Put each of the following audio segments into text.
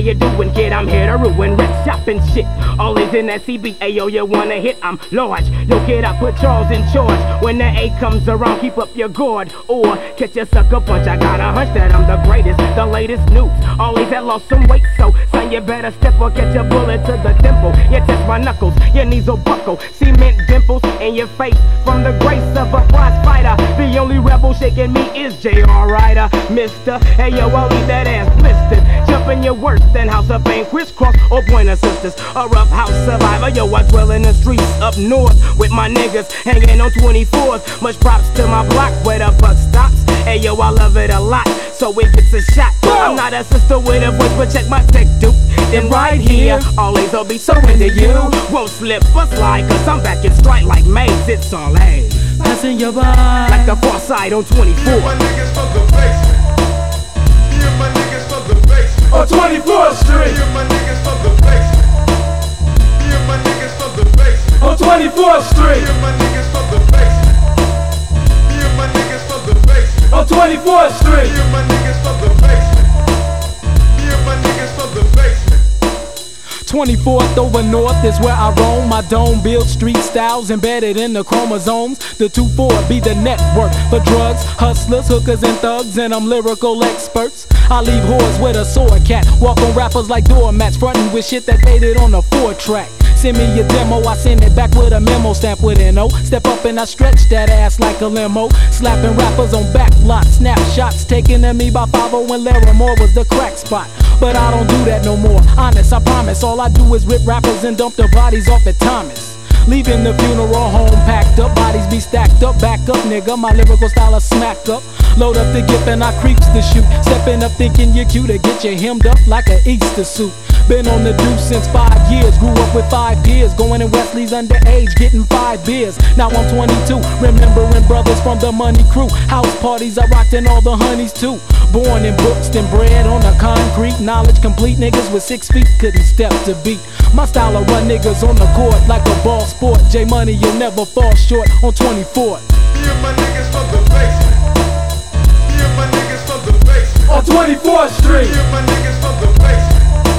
you doing, kid? I'm here to ruin rap shop and shit. All is in that CB. Ayo, you wanna hit? I'm large. Yo, kid, I put Charles in charge. When the A comes around, keep up your guard or catch a sucker punch. I got a hunch that I'm the greatest, the latest news. Always had lost some weight, so son, you better step or catch a bullet to the temple. You test my knuckles, your knees will buckle. Cement dimples in your face from the grace of a prize fighter. The only rebel shaking me is J.R. Ryder. Mister, hey yo, I'll leave that ass blistered. Jumping your worse than House of Pain, crisscross or Pointer Sisters. A rough house survivor, yo, I dwell in the streets up north with my niggas hanging on 24s. Much props to my block where the buck stops. Hey yo, I love it a lot, so it gets a shot. I'm not a sister with a voice, but check my tech, dude. Then right here, always I'll be so into you. Won't slip or slide, cause I'm back in strike like Maze. It's all A. Passing your by like the far side on 24. My niggas from the basement. Yeah, my niggas from the basement. on 24th Street. Yeah, my niggas from the basement. Yeah, my niggas from the basement. On 24th Street. Yeah, my niggas from the basement. Yeah, my niggas from the basement. On 24th Street. Yeah, my niggas from the basement. Yeah, my niggas from the basement. 24th over north is where I roam. My dome build street styles embedded in the chromosomes. The 2-4 be the network for drugs, hustlers, hookers, and thugs, and I'm lyrical experts. I leave whores with a sword cat, walk on rappers like doormats, frontin' with shit that dated on a 4-track. Send me your demo, I send it back with a memo stamp with NO. Step up and I stretch that ass like a limo. Slapping rappers on back lots, snapshots taken to me by 5-0 when Larimore was the crack spot. But I don't do that no more, honest, I promise. All I do is rip rappers and dump their bodies off at Thomas. Leaving the funeral home packed up, bodies be stacked up. Back up, nigga, my lyrical style is smack up. Load up the gift and I creeps to shoot. Stepping up thinking you're cute to get you hemmed up like an Easter suit. Been on the deuce since 5 years, grew up with 5 peers. Going in Wesley's underage, getting 5 beers. Now I'm 22, remembering brothers from the Money Crew. House parties, I rocked in all the honeys too. Born in books and bred on the concrete. Knowledge complete, niggas with 6 feet couldn't step to beat. My style of run niggas on the court like a ball sport. J Money, you'll never fall short on 24th. Yeah, my niggas from the basement. Yeah, my niggas from the basement. On 24th Street. Yeah, my niggas from the basement.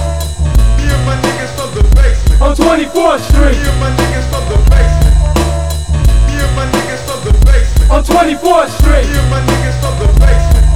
Yeah, my niggas from the basement. On 24th Street. Yeah, my niggas from the basement. Yeah, my niggas from the basement. On 24th Street. Yeah, my niggas from the basement.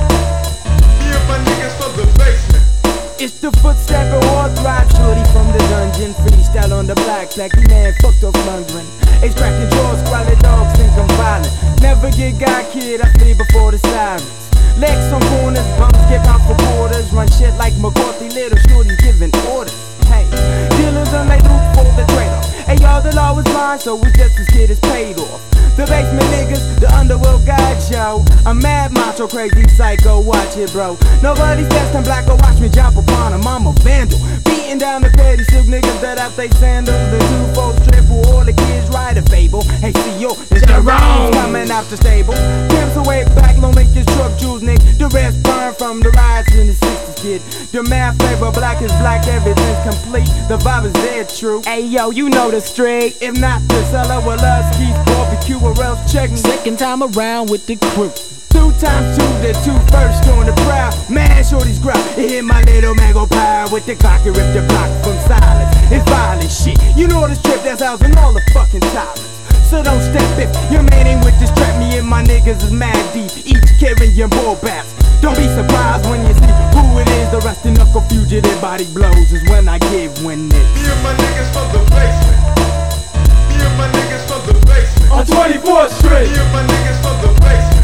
Yeah, my niggas from the basement. It's the footstep of Orthright, shorty from the dungeon. Freestyle on the black, blacky man fucked up London. Ace cracking jaws, squalid dogs think I'm violent. Never get got, kid, I flee before the sirens. Legs on corners, bums get out for quarters. Run shit like McCarthy, little shorty giving orders. Hey, dealers on they look for the traitor. Hey y'all, the law was blind, so we just as kid is paid off. The basement niggas, the underworld guys, yo. I'm mad, macho, crazy, psycho, watch it, bro. Nobody's destined black, or watch me jump upon him, I'm a vandal. Beating down the petty silk niggas that have they sandals. The 2-4 triple, all the kids ride a fable. Hey, see yo, there's the wrong coming out the stable. Pimps away back, low make his truck jewels, nick. The rest burn from the riots in the 60s, kid. The math flavor, black is black, everything's complete. The vibe is dead true. Hey yo, you know the street. If not, the seller will us keep barbecue or else check me. Second time around with the crew. 2 times 2, the 2 first on the prowl. Man, shorty's growl. It hit my little man go power with the clock and rip the block from silence. It's violent shit. You know the strip that's housing all the fucking tyrants. So don't step if your man ain't with this trap. Me and my niggas is mad deep, each carrying bull baps. Don't be surprised when you see who it is. The rusty knuckle fugitive body blows is when I give when it. Yeah, my niggas from the basement. Yeah, my niggas from the basement. On 24th Street. Yeah, my niggas from the basement.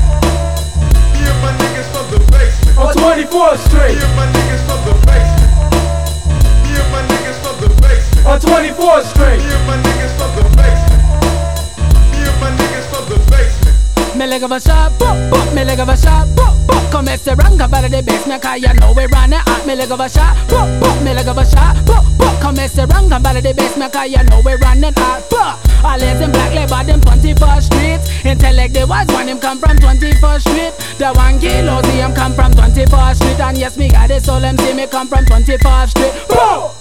Yeah, my niggas from the basement. On 24th Street. Yeah, my niggas from the basement. Yeah, my niggas from the basement. On 24th Street. Yeah, my niggas from the basement. Yeah, my niggas from the basement. Me leg of a shot, pop, pop, me leg of a shot, pop, pop. Come and say run, about the basement, cause you know we run it at me leg of a shot, pop, pop, me leg of a shot, pop, pop. Come and say run, about the basement, cause you know we run it at, pop. All is in black labor, them 21st Street. Intellect the wise one, him come from 21st Street. The 1 kilo, see him come from 21st Street. And yes, me got it, so them see me come from 21st Street. Whoa!